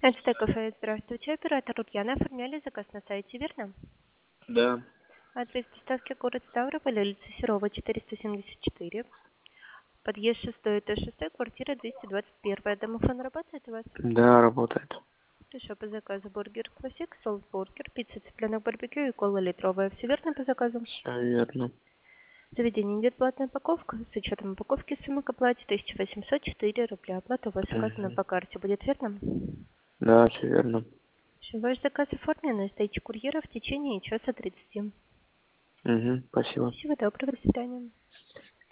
НСТ кафе, здравствуйте. Оператор Ульяна. Оформляли заказ на сайте, верно? Да. Адрес доставки город Ставрополь, улица Серова, 474. Подъезд 6, этаж 6, квартира 221. Домофон работает у вас? Да, работает. Хорошо, по заказу бургер классик, соус-бургер, пицца цыпленок барбекю и кола литровая. Все верно по заказу? Все верно. Заведение идет платная упаковка. С учетом упаковки сумма к оплате 1804 рубля. Оплата у вас указана Угу. по карте. Будет верно? Да, все верно. Все, ваш заказ оформлен. Ждите курьера в течение часа 30. Угу. Спасибо. Всего доброго, до свидания.